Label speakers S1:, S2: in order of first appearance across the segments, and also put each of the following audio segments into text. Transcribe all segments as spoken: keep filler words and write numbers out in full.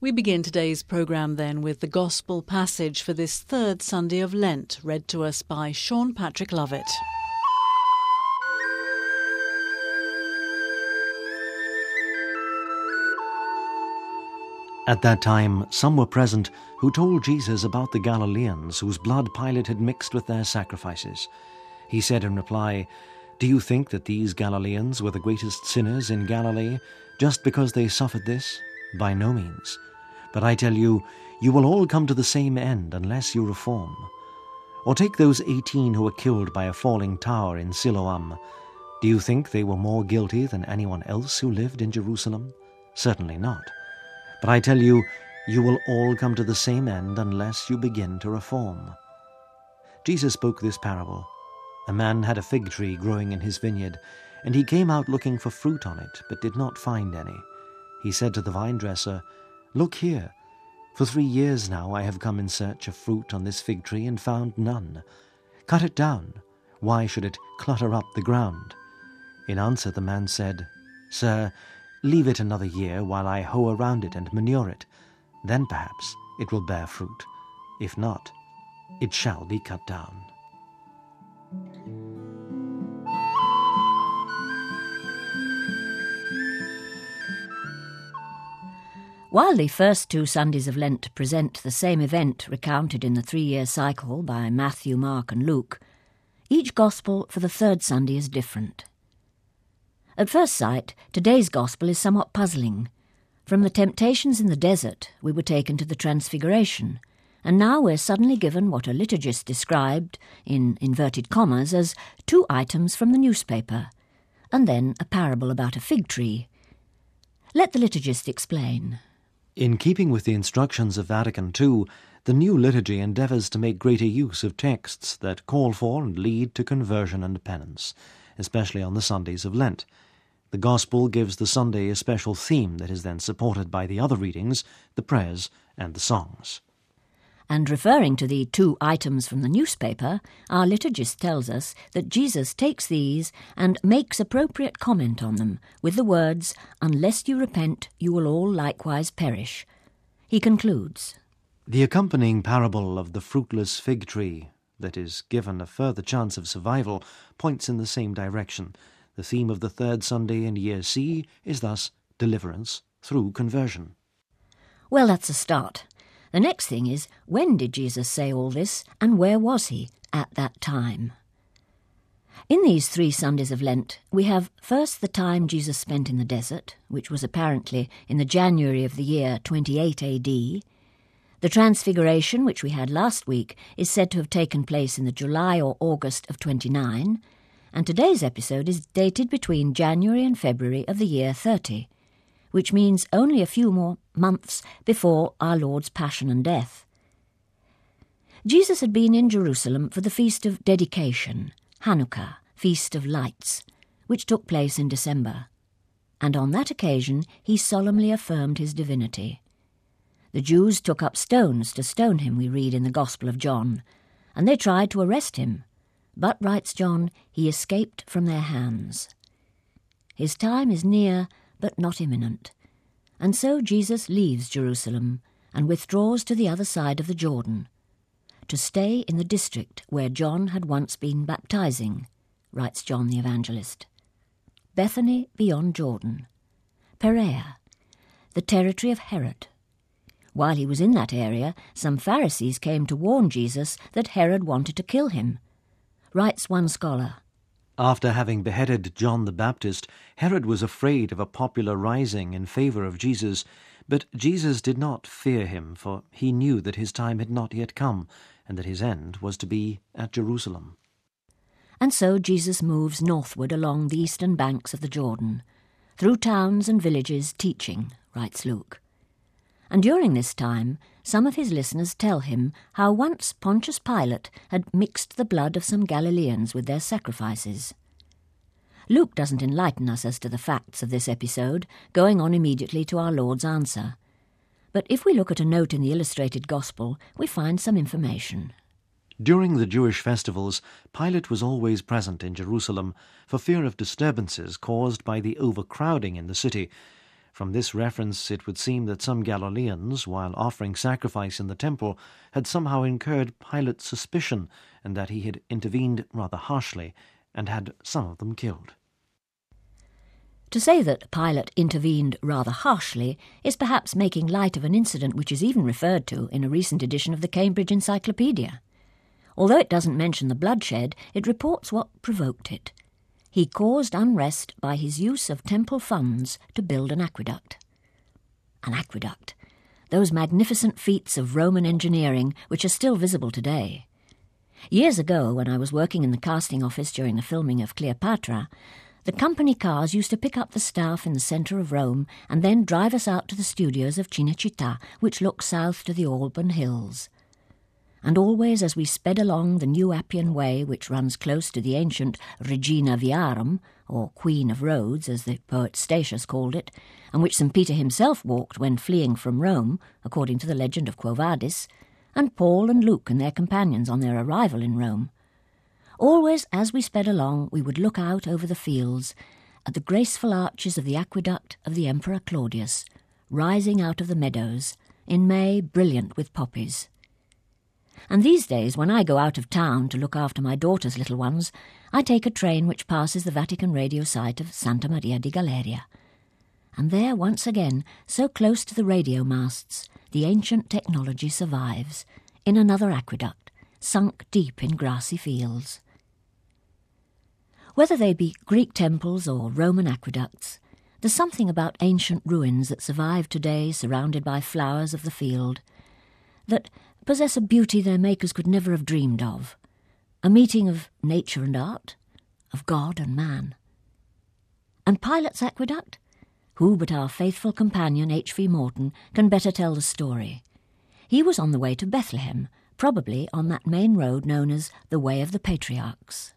S1: We begin today's programme then with the Gospel passage for this third Sunday of Lent, read to us by Sean Patrick Lovett.
S2: At that time, some were present who told Jesus about the Galileans whose blood Pilate had mixed with their sacrifices. He said in reply, "Do you think that these Galileans were the greatest sinners in Galilee just because they suffered this? By no means. But I tell you, you will all come to the same end unless you reform. Or take those eighteen who were killed by a falling tower in Siloam. Do you think they were more guilty than anyone else who lived in Jerusalem? Certainly not. But I tell you, you will all come to the same end unless you begin to reform." Jesus spoke this parable. A man had a fig tree growing in his vineyard, and he came out looking for fruit on it, but did not find any. He said to the vine dresser, "Look here, for three years now I have come in search of fruit on this fig tree and found none. Cut it down. Why should it clutter up the ground?" In answer the man said, "Sir, leave it another year while I hoe around it and manure it. Then perhaps it will bear fruit. If not, it shall be cut down."
S3: While the first two Sundays of Lent present the same event recounted in the three-year cycle by Matthew, Mark and Luke, each Gospel for the third Sunday is different. At first sight, today's Gospel is somewhat puzzling. From the temptations in the desert, we were taken to the Transfiguration, and now we're suddenly given what a liturgist described, in inverted commas, as two items from the newspaper, and then a parable about a fig tree. Let the liturgist explain.
S2: In keeping with the instructions of Vatican Two, the new liturgy endeavours to make greater use of texts that call for and lead to conversion and penance, especially on the Sundays of Lent. The Gospel gives the Sunday a special theme that is then supported by the other readings, the prayers and the songs.
S3: And referring to the two items from the newspaper, our liturgist tells us that Jesus takes these and makes appropriate comment on them with the words, "Unless you repent, you will all likewise perish." He concludes,
S2: The accompanying parable of the fruitless fig tree that is given a further chance of survival points in the same direction. The theme of the third Sunday in Year C is thus deliverance through conversion.
S3: Well, that's a start. The next thing is, when did Jesus say all this, and where was he at that time? In these three Sundays of Lent, we have first the time Jesus spent in the desert, which was apparently in the January of the year twenty-eight A D. The Transfiguration, which we had last week, is said to have taken place in the July or August of twenty-nine, and today's episode is dated between January and February of the year thirty, which means only a few more months before our Lord's Passion and Death. Jesus had been in Jerusalem for the Feast of Dedication, Hanukkah, Feast of Lights, which took place in December, and on that occasion he solemnly affirmed his divinity. The Jews took up stones to stone him, we read in the Gospel of John, and they tried to arrest him, but, writes John, he escaped from their hands. His time is near, but not imminent, and so Jesus leaves Jerusalem and withdraws to the other side of the Jordan, to stay in the district where John had once been baptizing, writes John the Evangelist. Bethany beyond Jordan, Perea, the territory of Herod. While he was in that area, some Pharisees came to warn Jesus that Herod wanted to kill him. Writes one scholar,
S2: After having beheaded John the Baptist, Herod was afraid of a popular rising in favour of Jesus, but Jesus did not fear him, for he knew that his time had not yet come, and that his end was to be at Jerusalem.
S3: And so Jesus moves northward along the eastern banks of the Jordan, through towns and villages teaching, writes Luke. And during this time, some of his listeners tell him how once Pontius Pilate had mixed the blood of some Galileans with their sacrifices. Luke doesn't enlighten us as to the facts of this episode, going on immediately to our Lord's answer. But if we look at a note in the illustrated Gospel, we find some information.
S2: During the Jewish festivals, Pilate was always present in Jerusalem for fear of disturbances caused by the overcrowding in the city. From this reference, it would seem that some Galileans, while offering sacrifice in the temple, had somehow incurred Pilate's suspicion, and that he had intervened rather harshly and had some of them killed.
S3: To say that Pilate intervened rather harshly is perhaps making light of an incident which is even referred to in a recent edition of the Cambridge Encyclopedia. Although it doesn't mention the bloodshed, it reports what provoked it. He caused unrest by his use of temple funds to build an aqueduct. An aqueduct. Those magnificent feats of Roman engineering which are still visible today. Years ago, when I was working in the casting office during the filming of Cleopatra, the company cars used to pick up the staff in the centre of Rome and then drive us out to the studios of Cinecittà, which look south to the Alban Hills. And always as we sped along the new Appian Way, which runs close to the ancient Regina Viarum, or Queen of Roads, as the poet Statius called it, and which Saint Peter himself walked when fleeing from Rome, according to the legend of Quo Vadis, and Paul and Luke and their companions on their arrival in Rome. Always as we sped along, we would look out over the fields at the graceful arches of the aqueduct of the Emperor Claudius, rising out of the meadows, in May brilliant with poppies. And these days, when I go out of town to look after my daughter's little ones, I take a train which passes the Vatican radio site of Santa Maria di Galeria. And there, once again, so close to the radio masts, the ancient technology survives, in another aqueduct, sunk deep in grassy fields. Whether they be Greek temples or Roman aqueducts, there's something about ancient ruins that survive today surrounded by flowers of the field, that possess a beauty their makers could never have dreamed of, a meeting of nature and art, of God and man. And Pilate's aqueduct? Who but our faithful companion H V Morton can better tell the story? He was on the way to Bethlehem, probably on that main road known as the Way of the Patriarchs.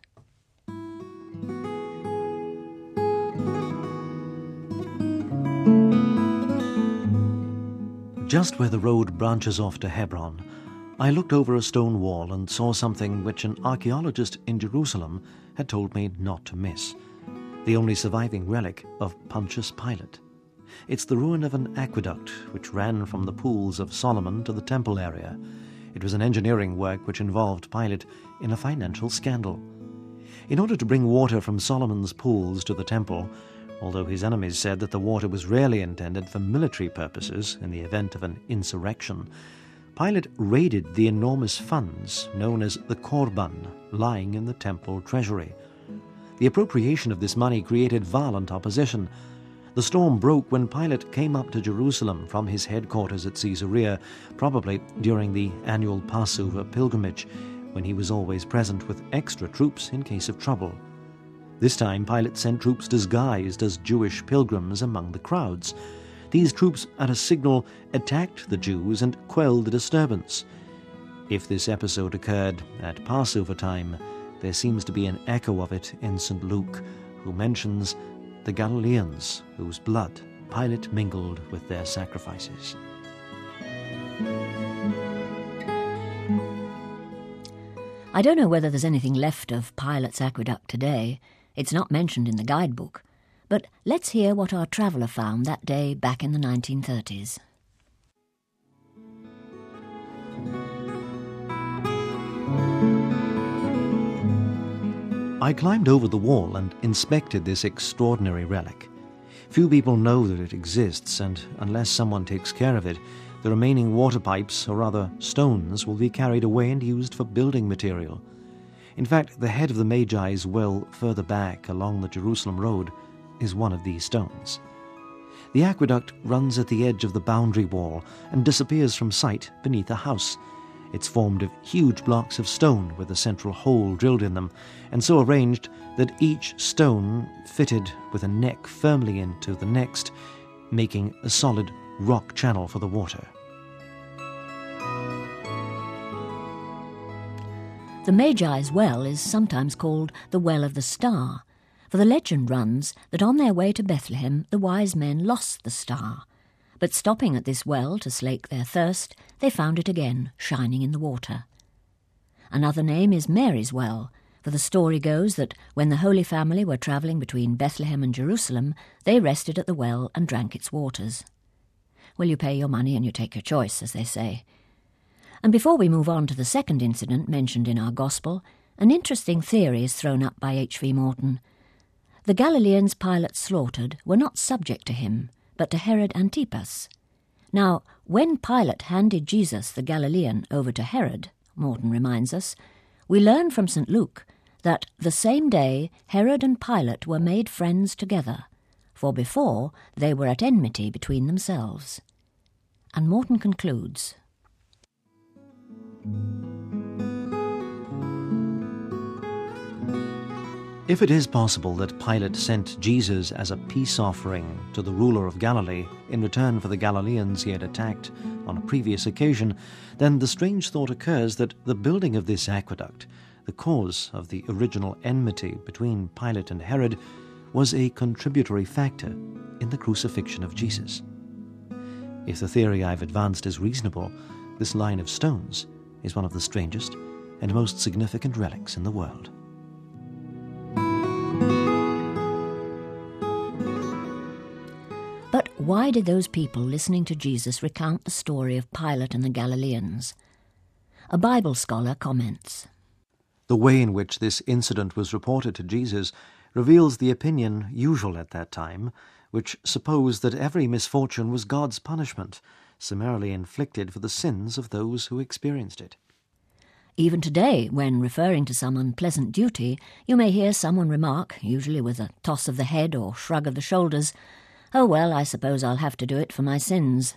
S2: Just where the road branches off to Hebron, I looked over a stone wall and saw something which an archaeologist in Jerusalem had told me not to miss. The only surviving relic of Pontius Pilate. It's the ruin of an aqueduct which ran from the pools of Solomon to the temple area. It was an engineering work which involved Pilate in a financial scandal. In order to bring water from Solomon's pools to the temple, although his enemies said that the water was rarely intended for military purposes in the event of an insurrection, Pilate raided the enormous funds known as the Korban lying in the temple treasury. The appropriation of this money created violent opposition. The storm broke when Pilate came up to Jerusalem from his headquarters at Caesarea, probably during the annual Passover pilgrimage, when he was always present with extra troops in case of trouble. This time Pilate sent troops disguised as Jewish pilgrims among the crowds. These troops, at a signal, attacked the Jews and quelled the disturbance. If this episode occurred at Passover time, there seems to be an echo of it in Saint Luke, who mentions the Galileans whose blood Pilate mingled with their sacrifices.
S3: I don't know whether there's anything left of Pilate's aqueduct today. It's not mentioned in the guidebook. But let's hear what our traveller found that day back in the nineteen thirties.
S2: I climbed over the wall and inspected this extraordinary relic. Few people know that it exists, and unless someone takes care of it, the remaining water pipes, or rather stones, will be carried away and used for building material. In fact, the head of the Magi's well further back along the Jerusalem road is one of these stones. The aqueduct runs at the edge of the boundary wall and disappears from sight beneath a house. It's formed of huge blocks of stone with a central hole drilled in them, and so arranged that each stone fitted with a neck firmly into the next, making a solid rock channel for the water.
S3: The Magi's well is sometimes called the Well of the Star, for the legend runs that on their way to Bethlehem the wise men lost the star, but stopping at this well to slake their thirst, they found it again, shining in the water. Another name is Mary's Well, For the story goes that when the Holy Family were travelling between Bethlehem and Jerusalem, they rested at the well and drank its waters. Well, you pay your money and you take your choice, as they say. And before we move on to the second incident mentioned in our Gospel, an interesting theory is thrown up by H V Morton. The Galileans Pilate slaughtered were not subject to him, but to Herod Antipas. Now, when Pilate handed Jesus the Galilean over to Herod, Morton reminds us, we learn from Saint Luke that the same day Herod and Pilate were made friends together, for before they were at enmity between themselves. And Morton concludes,
S2: if it is possible that Pilate sent Jesus as a peace offering to the ruler of Galilee in return for the Galileans he had attacked on a previous occasion, then the strange thought occurs that the building of this aqueduct, the cause of the original enmity between Pilate and Herod, was a contributory factor in the crucifixion of Jesus. If the theory I've advanced is reasonable, this line of stones is one of the strangest and most significant relics in the world.
S3: But why did those people listening to Jesus recount the story of Pilate and the Galileans? A Bible scholar comments,
S2: the way in which this incident was reported to Jesus reveals the opinion usual at that time, which supposed that every misfortune was God's punishment, summarily inflicted for the sins of those who experienced it.
S3: Even today, when referring to some unpleasant duty, you may hear someone remark, usually with a toss of the head or shrug of the shoulders, "Oh, well, I suppose I'll have to do it for my sins."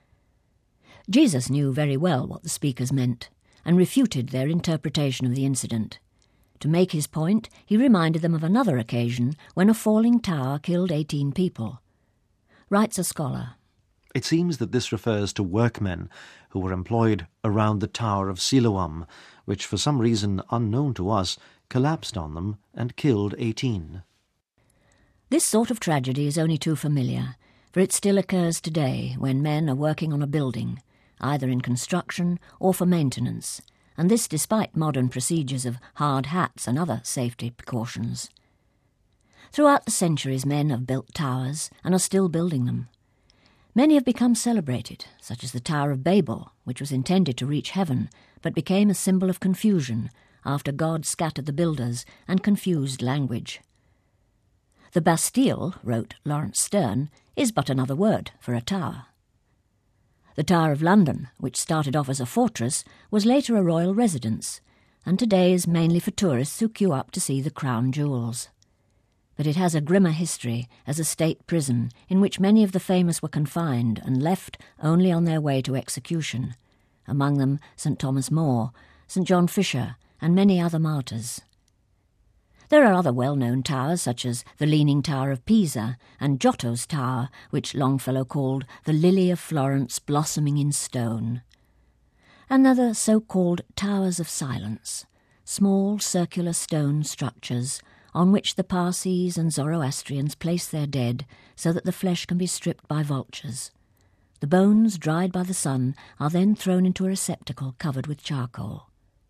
S3: Jesus knew very well what the speakers meant, and refuted their interpretation of the incident. To make his point, he reminded them of another occasion when a falling tower killed eighteen people. Writes a scholar,
S2: it seems that this refers to workmen who were employed around the Tower of Siloam, which for some reason unknown to us collapsed on them and killed eighteen.
S3: This sort of tragedy is only too familiar, for it still occurs today when men are working on a building, either in construction or for maintenance, and this despite modern procedures of hard hats and other safety precautions. Throughout the centuries men have built towers and are still building them. Many have become celebrated, such as the Tower of Babel, which was intended to reach heaven, but became a symbol of confusion after God scattered the builders and confused language. The Bastille, wrote Lawrence Sterne, is but another word for a tower. The Tower of London, which started off as a fortress, was later a royal residence, and today is mainly for tourists who queue up to see the crown jewels. But it has a grimmer history as a state prison in which many of the famous were confined and left only on their way to execution, among them Saint Thomas More, Saint John Fisher, and many other martyrs. There are other well-known towers, such as the Leaning Tower of Pisa and Giotto's Tower, which Longfellow called the Lily of Florence blossoming in stone. And other so-called Towers of Silence, small circular stone structures on which the Parsees and Zoroastrians place their dead so that the flesh can be stripped by vultures. The bones, dried by the sun, are then thrown into a receptacle covered with charcoal.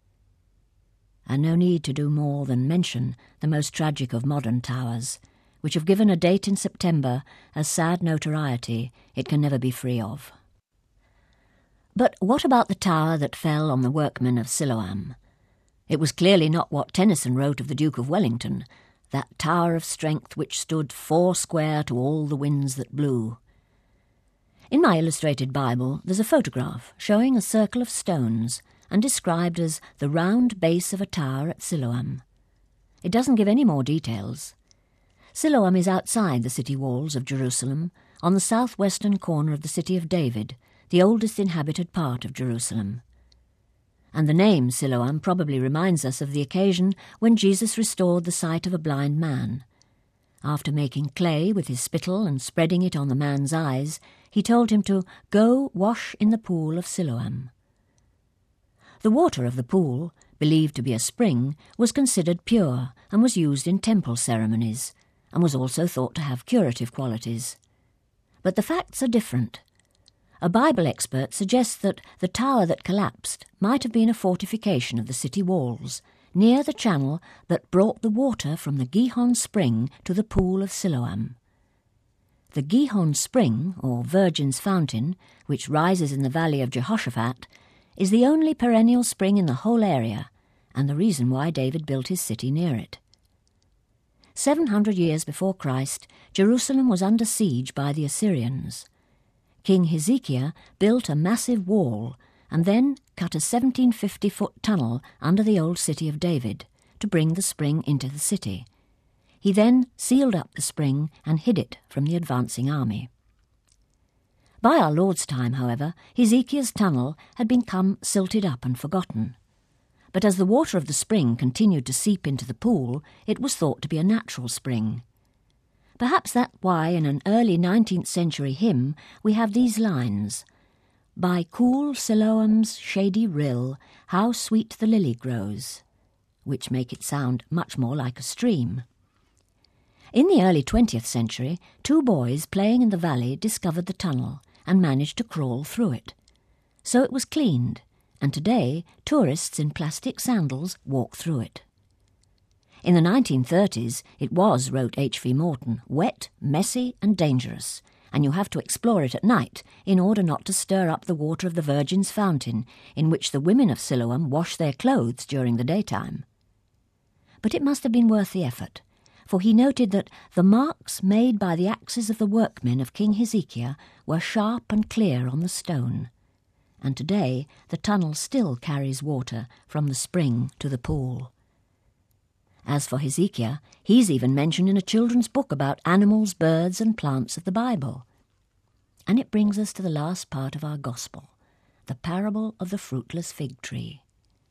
S3: And no need to do more than mention the most tragic of modern towers, which have given a date in September a sad notoriety it can never be free of. But what about the tower that fell on the workmen of Siloam? It was clearly not what Tennyson wrote of the Duke of Wellington, that tower of strength which stood four square to all the winds that blew. In my illustrated Bible there's a photograph showing a circle of stones and described as the round base of a tower at Siloam. It doesn't give any more details. Siloam is outside the city walls of Jerusalem, on the southwestern corner of the city of David, the oldest inhabited part of Jerusalem. And the name Siloam probably reminds us of the occasion when Jesus restored the sight of a blind man. After making clay with his spittle and spreading it on the man's eyes, he told him to go wash in the pool of Siloam. The water of the pool, believed to be a spring, was considered pure and was used in temple ceremonies, and was also thought to have curative qualities. But the facts are different. A Bible expert suggests that the tower that collapsed might have been a fortification of the city walls, near the channel that brought the water from the Gihon spring to the pool of Siloam. The Gihon spring, or Virgin's Fountain, which rises in the valley of Jehoshaphat, is the only perennial spring in the whole area, and the reason why David built his city near it. Seven hundred years before Christ, Jerusalem was under siege by the Assyrians. King Hezekiah built a massive wall and then cut a seventeen fifty foot tunnel under the old city of David to bring the spring into the city. He then sealed up the spring and hid it from the advancing army. By our Lord's time, however, Hezekiah's tunnel had become silted up and forgotten. But as the water of the spring continued to seep into the pool, it was thought to be a natural spring. Perhaps that's why in an early nineteenth century hymn we have these lines: "By cool Siloam's shady rill, how sweet the lily grows," which make it sound much more like a stream. In the early twentieth century, two boys playing in the valley discovered the tunnel and managed to crawl through it. So it was cleaned, and today tourists in plastic sandals walk through it. In the nineteen thirties, it was, wrote H V Morton, wet, messy and dangerous, and you have to explore it at night in order not to stir up the water of the Virgin's Fountain, in which the women of Siloam wash their clothes during the daytime. But it must have been worth the effort, for he noted that the marks made by the axes of the workmen of King Hezekiah were sharp and clear on the stone, and today the tunnel still carries water from the spring to the pool. As for Hezekiah, he's even mentioned in a children's book about animals, birds and plants of the Bible. And it brings us to the last part of our Gospel, the parable of the fruitless fig tree.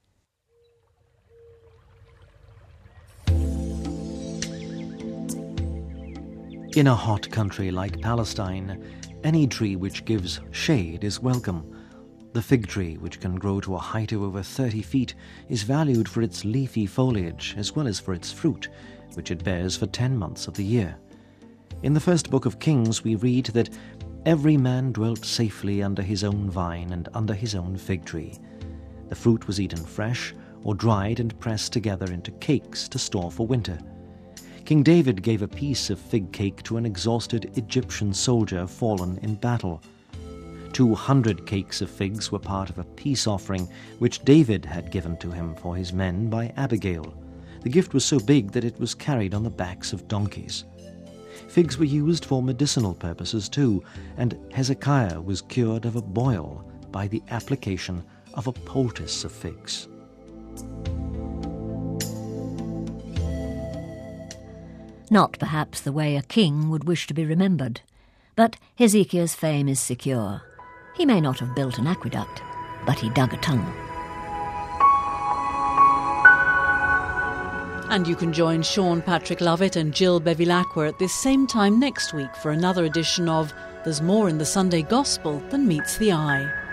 S2: In a hot country like Palestine, any tree which gives shade is welcome. The fig tree, which can grow to a height of over thirty feet, is valued for its leafy foliage as well as for its fruit, which it bears for ten months of the year. In the first book of Kings we read that every man dwelt safely under his own vine and under his own fig tree. The fruit was eaten fresh or dried and pressed together into cakes to store for winter. King David gave a piece of fig cake to an exhausted Egyptian soldier fallen in battle. Two hundred cakes of figs were part of a peace offering which David had given to him for his men by Abigail. The gift was so big that it was carried on the backs of donkeys. Figs were used for medicinal purposes too, and Hezekiah was cured of a boil by the application of a poultice of figs.
S3: Not perhaps the way a king would wish to be remembered, but Hezekiah's fame is secure. He may not have built an aqueduct, but he dug a tunnel.
S1: And you can join Sean Patrick Lovett and Jill Bevilacqua at this same time next week for another edition of There's More in the Sunday Gospel Than Meets the Eye.